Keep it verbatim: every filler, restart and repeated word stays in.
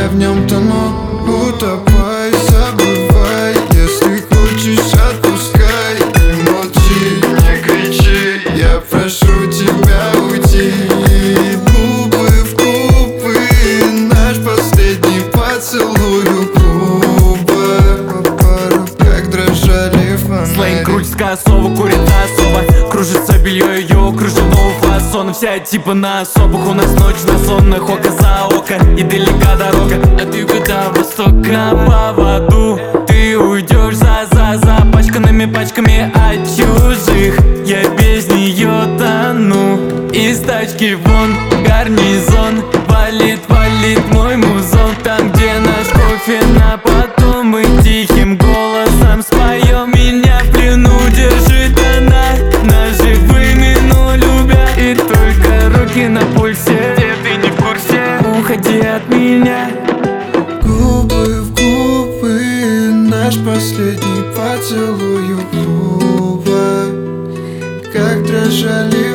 в нем тону. Утопай, забывай, если хочешь, отпускай. Не молчи, не кричи, я прошу тебя уйти. Губы в губы, наш последний поцелуй у клуба. Как дрожали фонари. Сленг крутит косово, курит особо. Кружится белье ее кружевного фасона. Вся типа на особых. У нас ночь на сонных, око за око. И далека дорога, а ты куда востока по воду. Ты уйдешь за за за пачканными пачками от чужих. Я без нее тону. Из тачки вон гарнизон. Валит, валит мой музон. Там, где наш кофе на потом, мы тихим голосом споем. Меня в плену держит она, наживыми, но любя. И только руки на пульсе, где ты не в курсе, уходи от меня. Губы в губы, наш последний поцелуй у клуба. Как дрожали